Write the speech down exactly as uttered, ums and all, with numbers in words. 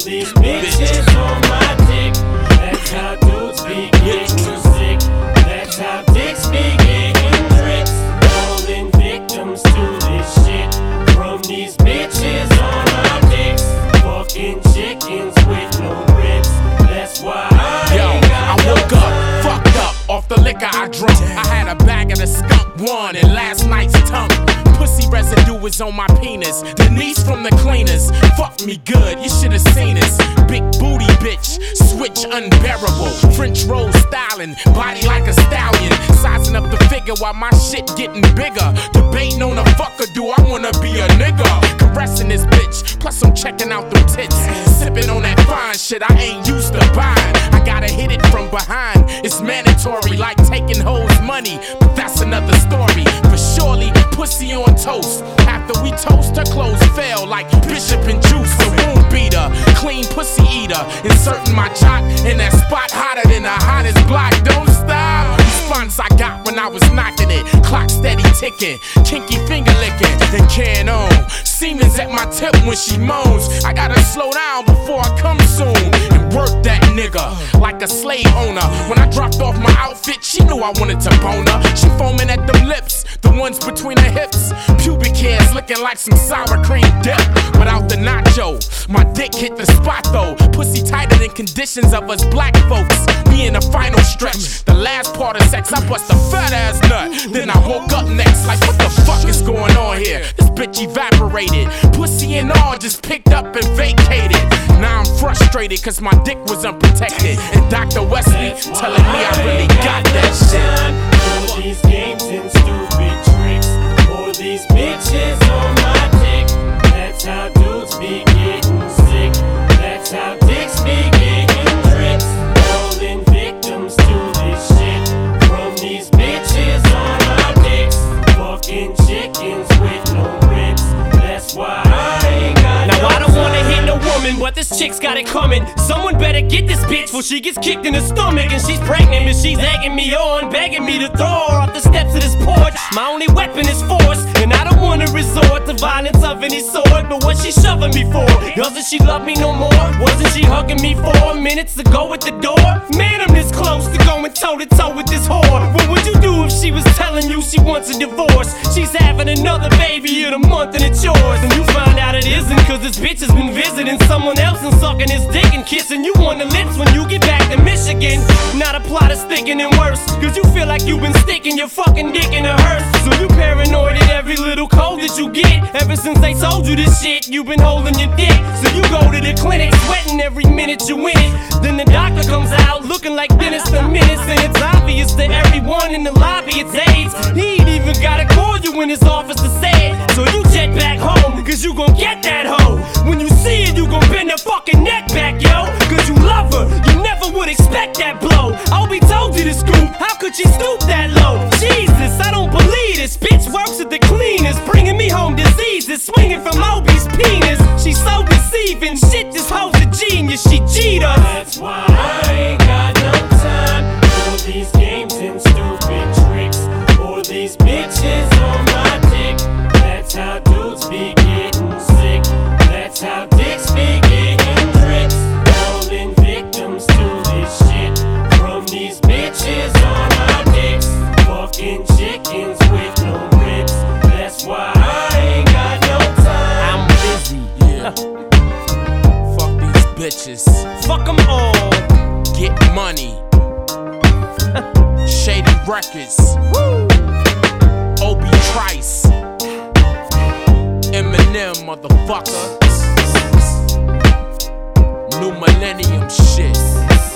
these bitches on my dick. That's how dudes be getting sick. That's how dicks be getting tricks. Falling victims to this shit from these bitches on our dicks. Fucking chickens with no ribs. That's why I Yo, ain't got I woke no up, time. fucked up off the liquor I drunk. I had a bag of the skunk one and last night's tongue. Pussy residue was on my penis. Denise from the cleaners, fuck me good, you should've seen us. Big booty bitch, switch unbearable. French roll styling, body like a stallion. Sizing up the figure while my shit getting bigger. Debating on a fucker, do I wanna be a nigga? Caressing this bitch, plus I'm checking out them tits. Sipping on that fine shit I ain't used to buying. I gotta hit it from behind, it's mandatory, like taking hoes money. But that's another story. For surely, pussy on toast. After we toast, her clothes fell like Bishop and Juice. The room beater, clean pussy eater. Inserting my jock in that spot hotter than the hottest block. Don't stop. Response I got when I was knocking it. Clock steady ticking, kinky finger licking, and can on. Semen's at my tip when she moans. I gotta slow down before I come soon and work that nigga like a slave owner. When I dropped off my outfit, she knew I wanted to bone her. She foaming at them lips, the ones between her hips. Pubic hairs looking like some sour cream dip. Without the nacho, my dick hit the spot though. Pussy tighter than conditions of us black folks. We in the final stretch, the last part of sex, I bust a fat ass nut. Then I woke up next, like what the fuck is going on here? This bitch evaporated, pussy and all just picked up and vacated. Now I'm frustrated cause my dick was unprotected. And Doctor Wesley telling me I really got that shit. For these games and stupid tricks, for these bitches on my dick. That's how dudes be getting sick. That's how dicks be getting tricks. Falling victims to this shit from these bitches on our dicks. Fucking chickens with no ribs. That's why I ain't got Now no I don't wanna time. hit no woman, but this chick's got it coming. Someone better get this bitch before she gets kicked in the stomach. And she's pregnant and she's egging me on, begging me to throw her off the steps of this porch. My only weapon is force, and I don't wanna resort to violence of any sort. But what's she shoving me for? Doesn't she love me no more? Wasn't she hugging me four minutes ago at the door? Man, I'm this close to going toe to toe with this whore. What would you do if she was telling you she wants a divorce? She's having another baby in a month and it's yours. And you find out it isn't cause this bitch has been visiting someone else and sucking his dick and kissing you on the lips when you get back to Michigan. Now the plot is thinking and worse, cause you feel like you've been sticking your fucking dick in a hearse. So you paranoid at every little cold that you get. Ever since they told you this shit, you've been holding your dick. So you go to the clinic, sweating every minute you in it. Then the doctor comes out looking like Dennis the Menace. And it's obvious to everyone in the lobby it's AIDS. He ain't even gotta call you in his office to say it. So you jet back home, cause you gon' get that hoe. When you see it, you gon' bend her fucking neck back, yo. Cause you love her, you never would expect that blow. I'll be told you to scoop, how could she stoop that low? Jesus, I don't believe this bitch works at the cleaners, bringing me home diseases, swinging from Obi's penis. She's so deceiving, shit, this hoe's a genius, she cheat us. That's why I ain't got no time for these games and stupid tricks. For these bitches on my dick. That's how dudes be getting sick. That's how dicks be getting tricks. Falling victims to this shit from these bitches on our dicks. Fucking chickens with no ribs. That's why I ain't got no time. I'm busy. Yeah. Fuck these bitches. Fuck them all. Get money. Shady Records. Woo. Obi Trice. Eminem, motherfucker. New millennium shit.